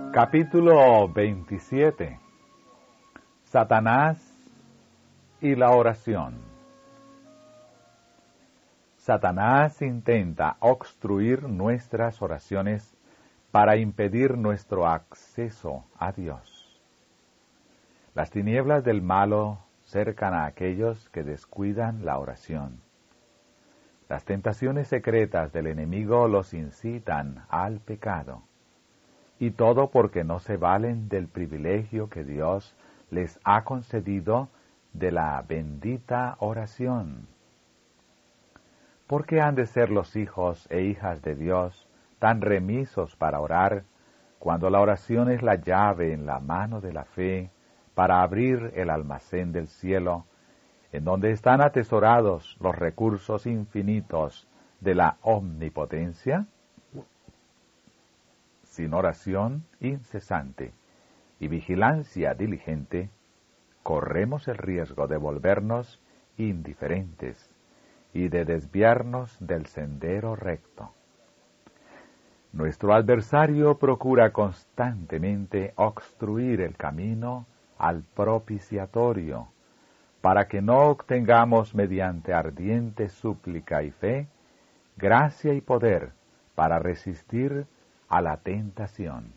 Capítulo 27. Satanás y la oración. Satanás intenta obstruir nuestras oraciones para impedir nuestro acceso a Dios. Las tinieblas del malo cercan a aquellos que descuidan la oración. Las tentaciones secretas del enemigo los incitan al pecado. Y todo porque no se valen del privilegio que Dios les ha concedido de la bendita oración. ¿Por qué han de ser los hijos e hijas de Dios tan remisos para orar, cuando la oración es la llave en la mano de la fe para abrir el almacén del cielo, en donde están atesorados los recursos infinitos de la omnipotencia? Sin oración incesante y vigilancia diligente, corremos el riesgo de volvernos indiferentes y de desviarnos del sendero recto. Nuestro adversario procura constantemente obstruir el camino al propiciatorio, para que no obtengamos mediante ardiente súplica y fe, gracia y poder para resistir a la tentación.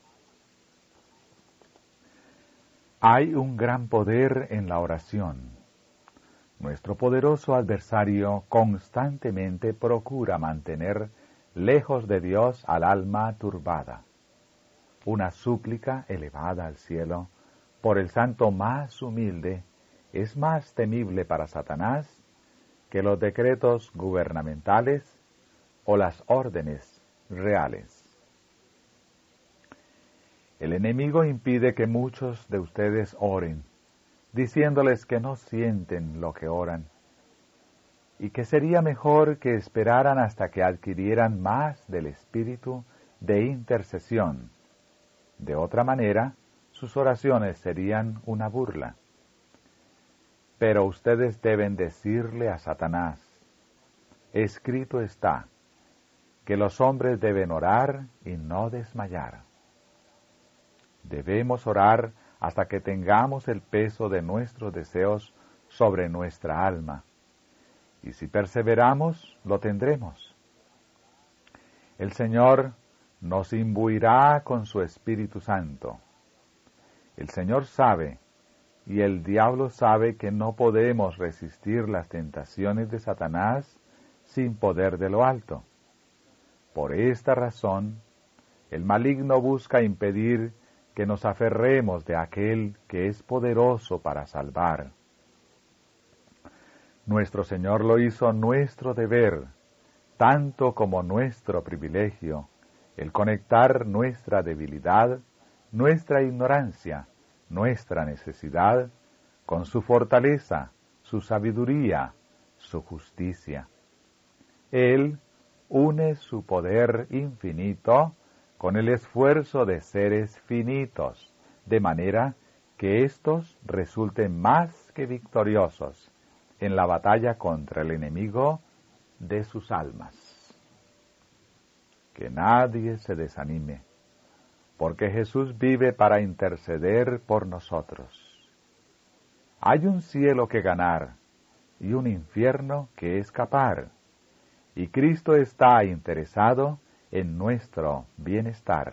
Hay un gran poder en la oración. Nuestro poderoso adversario constantemente procura mantener lejos de Dios al alma turbada. Una súplica elevada al cielo por el santo más humilde es más temible para Satanás que los decretos gubernamentales o las órdenes reales. El enemigo impide que muchos de ustedes oren, diciéndoles que no sienten lo que oran, y que sería mejor que esperaran hasta que adquirieran más del espíritu de intercesión. De otra manera, sus oraciones serían una burla. Pero ustedes deben decirle a Satanás: escrito está, que los hombres deben orar y no desmayar. Debemos orar hasta que tengamos el peso de nuestros deseos sobre nuestra alma, y si perseveramos, lo tendremos. El Señor nos imbuirá con su Espíritu Santo. El Señor sabe, y el diablo sabe, que no podemos resistir las tentaciones de Satanás sin poder de lo alto. Por esta razón, el maligno busca impedir que nos aferremos de aquel que es poderoso para salvar. Nuestro Señor lo hizo nuestro deber, tanto como nuestro privilegio, el conectar nuestra debilidad, nuestra ignorancia, nuestra necesidad, con su fortaleza, su sabiduría, su justicia. Él une su poder infinito con el esfuerzo de seres finitos, de manera que éstos resulten más que victoriosos en la batalla contra el enemigo de sus almas. Que nadie se desanime, porque Jesús vive para interceder por nosotros. Hay un cielo que ganar y un infierno que escapar, y Cristo está interesado en nuestro bienestar.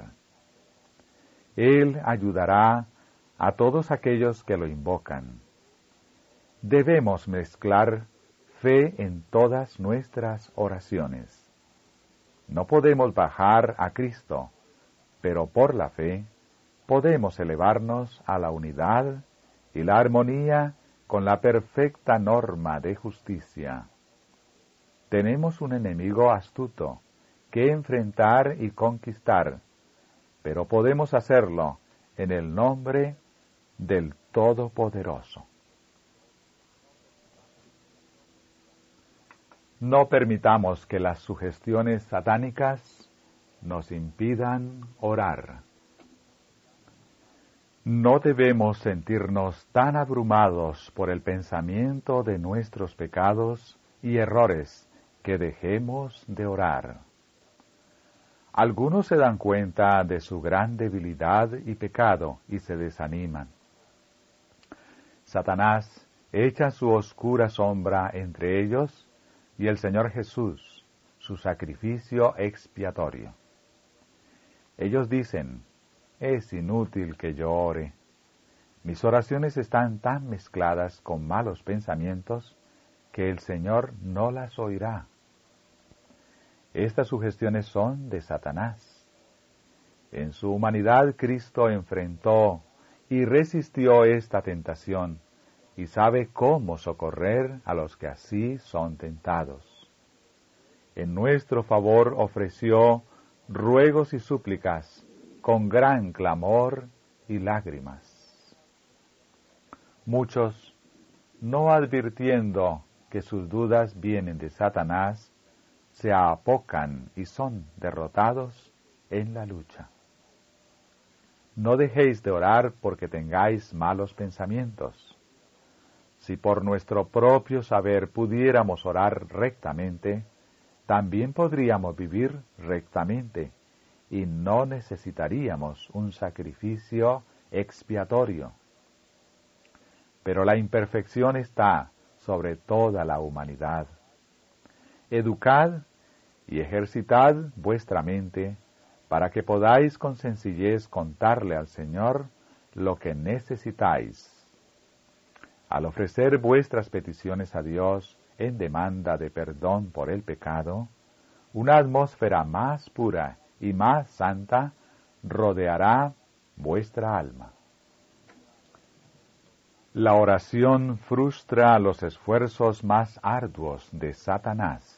Él ayudará a todos aquellos que lo invocan. Debemos mezclar fe en todas nuestras oraciones. No podemos bajar a Cristo, pero por la fe podemos elevarnos a la unidad y la armonía con la perfecta norma de justicia. Tenemos un enemigo astuto que enfrentar y conquistar, pero podemos hacerlo en el nombre del Todopoderoso. No permitamos que las sugestiones satánicas nos impidan orar. No debemos sentirnos tan abrumados por el pensamiento de nuestros pecados y errores que dejemos de orar. Algunos se dan cuenta de su gran debilidad y pecado y se desaniman. Satanás echa su oscura sombra entre ellos y el Señor Jesús, su sacrificio expiatorio. Ellos dicen, es inútil que yo ore. Mis oraciones están tan mezcladas con malos pensamientos que el Señor no las oirá. Estas sugestiones son de Satanás. En su humanidad Cristo enfrentó y resistió esta tentación y sabe cómo socorrer a los que así son tentados. En nuestro favor ofreció ruegos y súplicas con gran clamor y lágrimas. Muchos, no advirtiendo que sus dudas vienen de Satanás, se apocan y son derrotados en la lucha. No dejéis de orar porque tengáis malos pensamientos. Si por nuestro propio saber pudiéramos orar rectamente, también podríamos vivir rectamente y no necesitaríamos un sacrificio expiatorio. Pero la imperfección está sobre toda la humanidad. Educad y ejercitad vuestra mente para que podáis con sencillez contarle al Señor lo que necesitáis. Al ofrecer vuestras peticiones a Dios en demanda de perdón por el pecado, una atmósfera más pura y más santa rodeará vuestra alma. La oración frustra los esfuerzos más arduos de Satanás.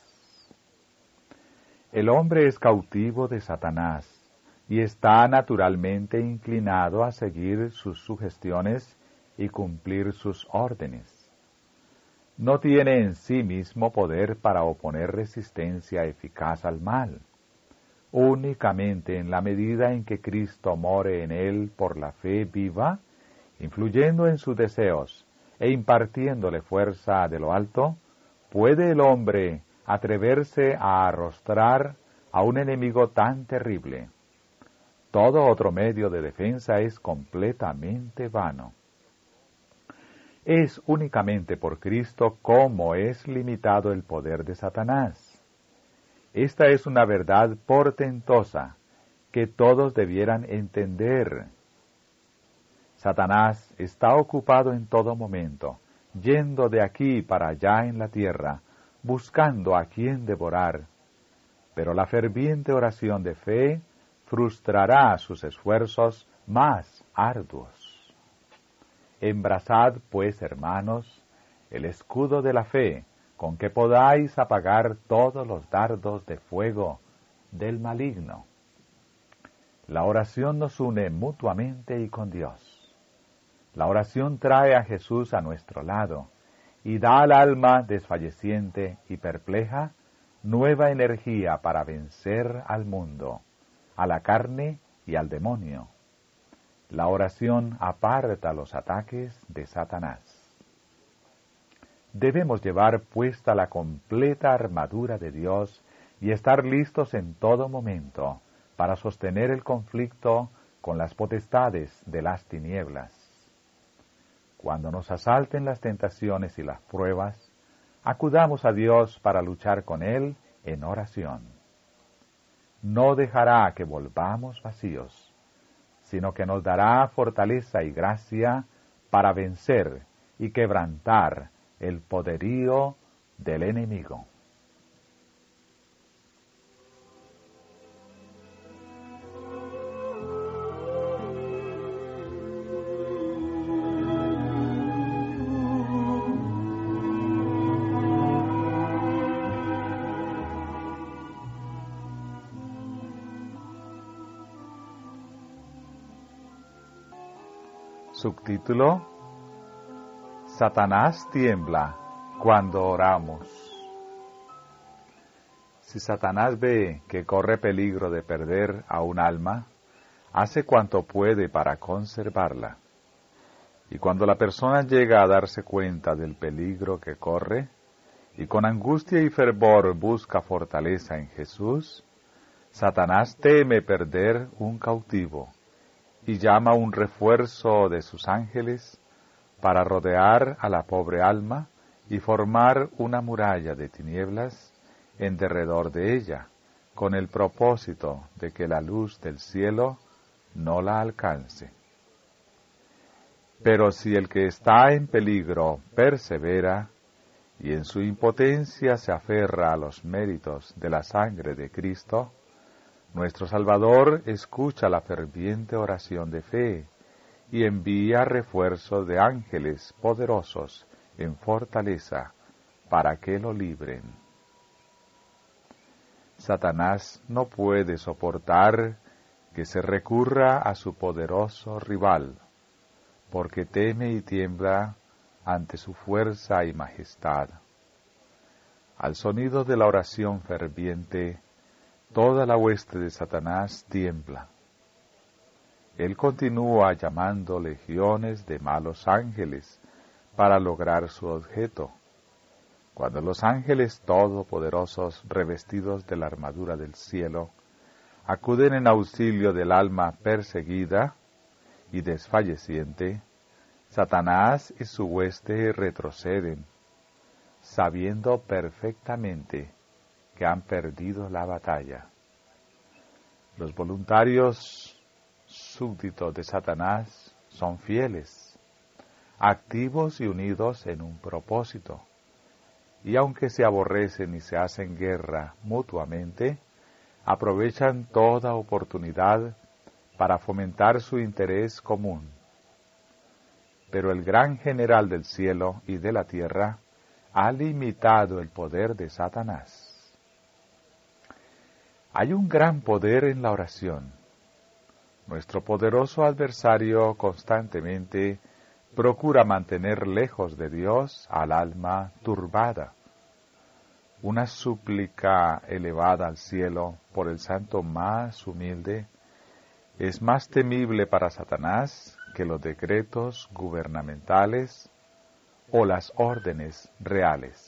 El hombre es cautivo de Satanás y está naturalmente inclinado a seguir sus sugestiones y cumplir sus órdenes. No tiene en sí mismo poder para oponer resistencia eficaz al mal. Únicamente en la medida en que Cristo more en él por la fe viva, influyendo en sus deseos e impartiéndole fuerza de lo alto, puede el hombre atreverse a arrostrar a un enemigo tan terrible. Todo otro medio de defensa es completamente vano. Es únicamente por Cristo cómo es limitado el poder de Satanás. Esta es una verdad portentosa que todos debieran entender. Satanás está ocupado en todo momento, yendo de aquí para allá en la tierra, buscando a quien devorar. Pero la ferviente oración de fe frustrará sus esfuerzos más arduos. Embrazad, pues, hermanos, el escudo de la fe, con que podáis apagar todos los dardos de fuego del maligno. La oración nos une mutuamente y con Dios. La oración trae a Jesús a nuestro lado y da al alma desfalleciente y perpleja nueva energía para vencer al mundo, a la carne y al demonio. La oración aparta los ataques de Satanás. Debemos llevar puesta la completa armadura de Dios y estar listos en todo momento para sostener el conflicto con las potestades de las tinieblas. Cuando nos asalten las tentaciones y las pruebas, acudamos a Dios para luchar con Él en oración. No dejará que volvamos vacíos, sino que nos dará fortaleza y gracia para vencer y quebrantar el poderío del enemigo. Subtítulo: Satanás tiembla cuando oramos. Si Satanás ve que corre peligro de perder a un alma, hace cuanto puede para conservarla. Y cuando la persona llega a darse cuenta del peligro que corre, y con angustia y fervor busca fortaleza en Jesús, Satanás teme perder un cautivo y llama un refuerzo de sus ángeles para rodear a la pobre alma y formar una muralla de tinieblas en derredor de ella, con el propósito de que la luz del cielo no la alcance. Pero si el que está en peligro persevera y en su impotencia se aferra a los méritos de la sangre de Cristo, nuestro Salvador escucha la ferviente oración de fe y envía refuerzos de ángeles poderosos en fortaleza para que lo libren. Satanás no puede soportar que se recurra a su poderoso rival, porque teme y tiembla ante su fuerza y majestad. Al sonido de la oración ferviente, toda la hueste de Satanás tiembla. Él continúa llamando legiones de malos ángeles para lograr su objeto. Cuando los ángeles todopoderosos, revestidos de la armadura del cielo, acuden en auxilio del alma perseguida y desfalleciente, Satanás y su hueste retroceden, sabiendo perfectamente que han perdido la batalla. Los voluntarios súbditos de Satanás son fieles, activos y unidos en un propósito, y aunque se aborrecen y se hacen guerra mutuamente, aprovechan toda oportunidad para fomentar su interés común. Pero el gran general del cielo y de la tierra ha limitado el poder de Satanás. Hay un gran poder en la oración. Nuestro poderoso adversario constantemente procura mantener lejos de Dios al alma turbada. Una súplica elevada al cielo por el santo más humilde es más temible para Satanás que los decretos gubernamentales o las órdenes reales.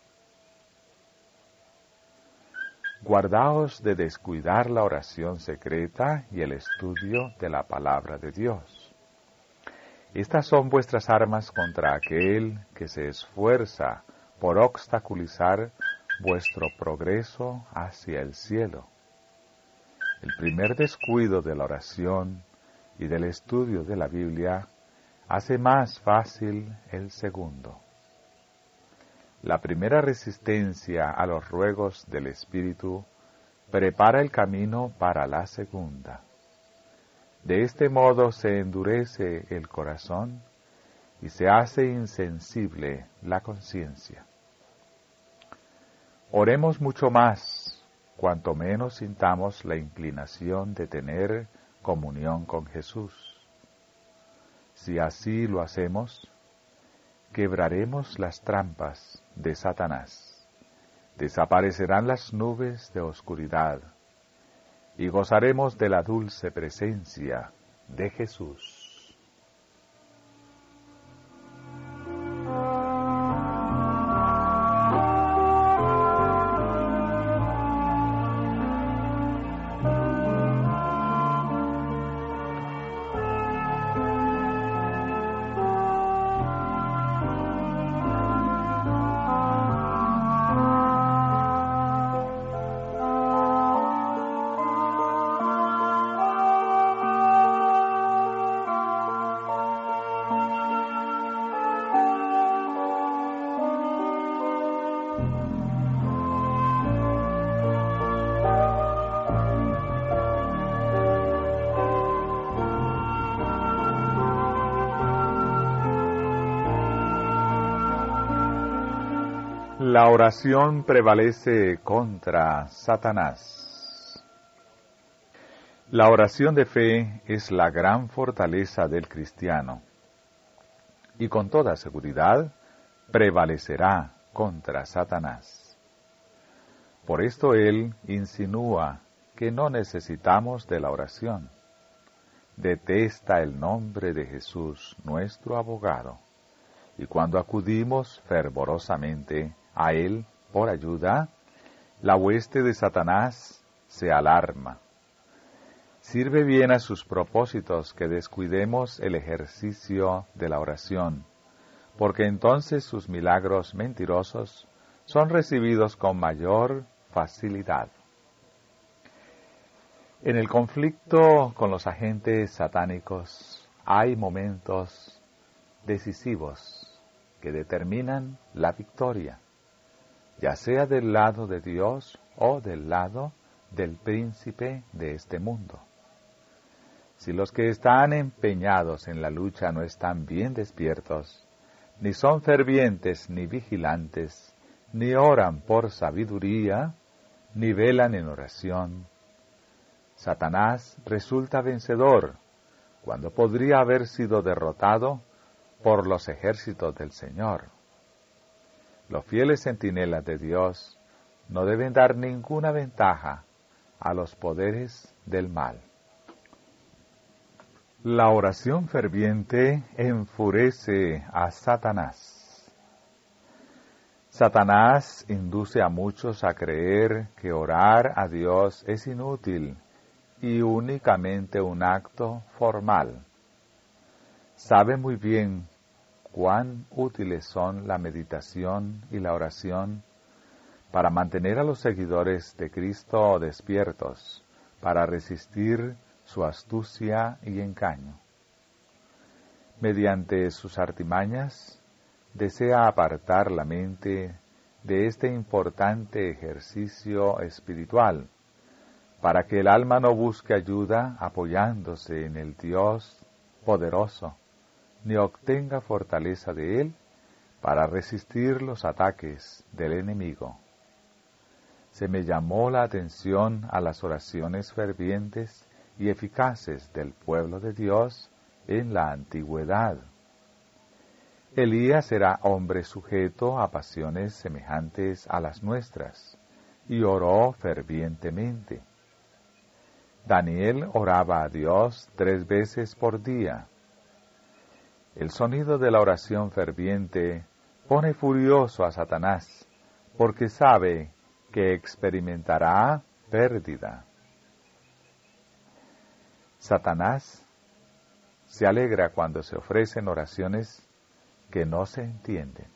Guardaos de descuidar la oración secreta y el estudio de la palabra de Dios. Estas son vuestras armas contra aquel que se esfuerza por obstaculizar vuestro progreso hacia el cielo. El primer descuido de la oración y del estudio de la Biblia hace más fácil el segundo. La primera resistencia a los ruegos del Espíritu prepara el camino para la segunda. De este modo se endurece el corazón y se hace insensible la conciencia. Oremos mucho más, cuanto menos sintamos la inclinación de tener comunión con Jesús. Si así lo hacemos, quebraremos las trampas de Satanás, desaparecerán las nubes de oscuridad y gozaremos de la dulce presencia de Jesús. La oración prevalece contra Satanás. La oración de fe es la gran fortaleza del cristiano y con toda seguridad prevalecerá contra Satanás. Por esto él insinúa que no necesitamos de la oración. Detesta el nombre de Jesús, nuestro abogado, y cuando acudimos fervorosamente a él por ayuda, la hueste de Satanás se alarma. Sirve bien a sus propósitos que descuidemos el ejercicio de la oración, porque entonces sus milagros mentirosos son recibidos con mayor facilidad. En el conflicto con los agentes satánicos hay momentos decisivos que determinan la victoria, ya sea del lado de Dios o del lado del príncipe de este mundo. Si los que están empeñados en la lucha no están bien despiertos, ni son fervientes ni vigilantes, ni oran por sabiduría, ni velan en oración, Satanás resulta vencedor cuando podría haber sido derrotado por los ejércitos del Señor. Los fieles centinelas de Dios no deben dar ninguna ventaja a los poderes del mal. La oración ferviente enfurece a Satanás. Satanás induce a muchos a creer que orar a Dios es inútil y únicamente un acto formal. Sabe muy bien cuán útiles son la meditación y la oración para mantener a los seguidores de Cristo despiertos, para resistir su astucia y engaño. Mediante sus artimañas, desea apartar la mente de este importante ejercicio espiritual, para que el alma no busque ayuda apoyándose en el Dios poderoso, ni obtenga fortaleza de Él para resistir los ataques del enemigo. Se me llamó la atención a las oraciones fervientes y eficaces del pueblo de Dios en la antigüedad. Elías era hombre sujeto a pasiones semejantes a las nuestras, y oró fervientemente. Daniel oraba a Dios 3 veces por día. El sonido de la oración ferviente pone furioso a Satanás, porque sabe que experimentará pérdida. Satanás se alegra cuando se ofrecen oraciones que no se entienden.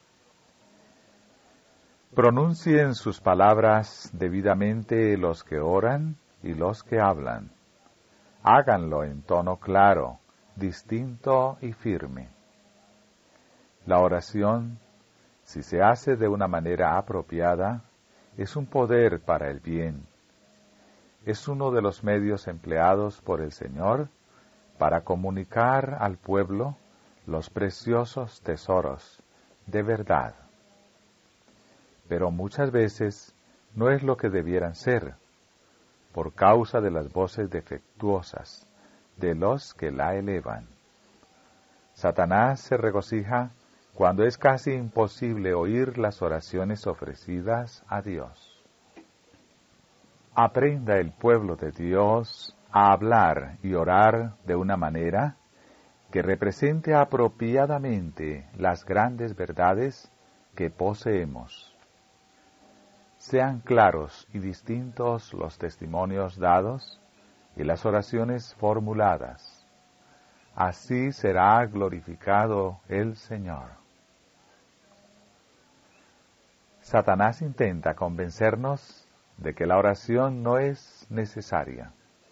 Pronuncien sus palabras debidamente los que oran y los que hablan. Háganlo en tono claro, distinto y firme. La oración, si se hace de una manera apropiada, es un poder para el bien. Es uno de los medios empleados por el Señor para comunicar al pueblo los preciosos tesoros de verdad. Pero muchas veces no es lo que debieran ser, por causa de las voces defectuosas de los que la elevan. Satanás se regocija cuando es casi imposible oír las oraciones ofrecidas a Dios. Aprenda el pueblo de Dios a hablar y orar de una manera que represente apropiadamente las grandes verdades que poseemos. Sean claros y distintos los testimonios dados y las oraciones formuladas. Así será glorificado el Señor. Satanás intenta convencernos de que la oración no es necesaria.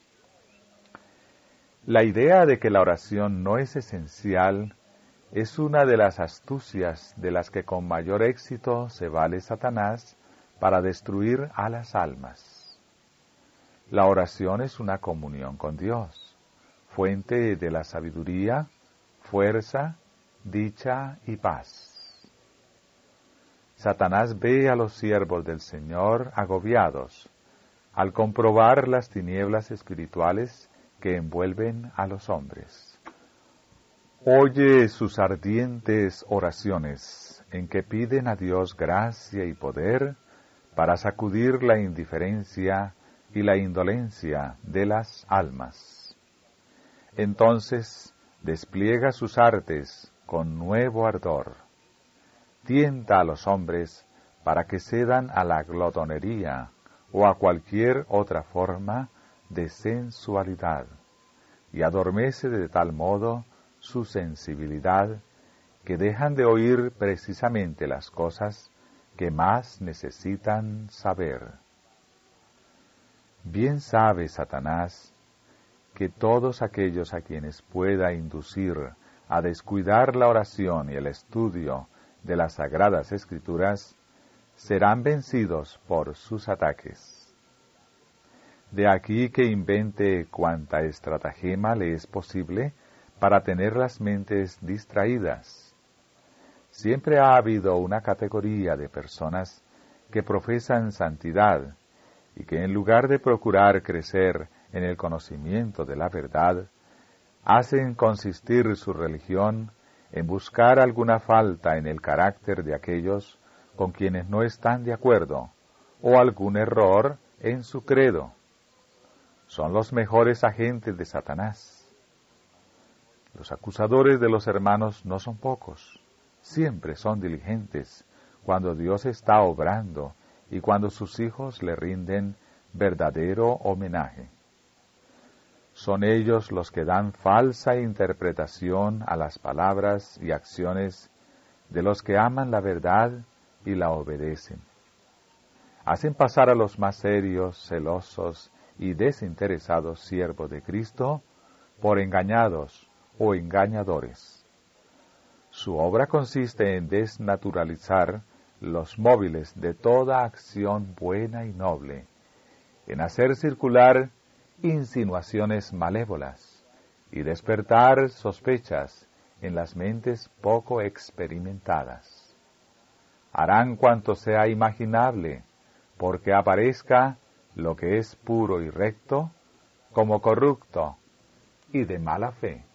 La idea de que la oración no es esencial es una de las astucias de las que con mayor éxito se vale Satanás para destruir a las almas. La oración es una comunión con Dios, fuente de la sabiduría, fuerza, dicha y paz. Satanás ve a los siervos del Señor agobiados al comprobar las tinieblas espirituales que envuelven a los hombres. Oye sus ardientes oraciones en que piden a Dios gracia y poder para sacudir la indiferencia y la indolencia de las almas. Entonces despliega sus artes con nuevo ardor. Tienta a los hombres para que cedan a la glotonería o a cualquier otra forma de sensualidad, y adormece de tal modo su sensibilidad que dejan de oír precisamente las cosas que más necesitan saber. Bien sabe Satanás que todos aquellos a quienes pueda inducir a descuidar la oración y el estudio de las Sagradas Escrituras serán vencidos por sus ataques. De aquí que invente cuanta estratagema le es posible para tener las mentes distraídas. Siempre ha habido una categoría de personas que profesan santidad y que en lugar de procurar crecer en el conocimiento de la verdad, hacen consistir su religión en buscar alguna falta en el carácter de aquellos con quienes no están de acuerdo, o algún error en su credo. Son los mejores agentes de Satanás. Los acusadores de los hermanos no son pocos, siempre son diligentes cuando Dios está obrando y cuando sus hijos le rinden verdadero homenaje. Son ellos los que dan falsa interpretación a las palabras y acciones de los que aman la verdad y la obedecen. Hacen pasar a los más serios, celosos y desinteresados siervos de Cristo por engañados o engañadores. Su obra consiste en desnaturalizar los móviles de toda acción buena y noble, en hacer circular insinuaciones malévolas y despertar sospechas en las mentes poco experimentadas. Harán cuanto sea imaginable, porque aparezca lo que es puro y recto como corrupto y de mala fe.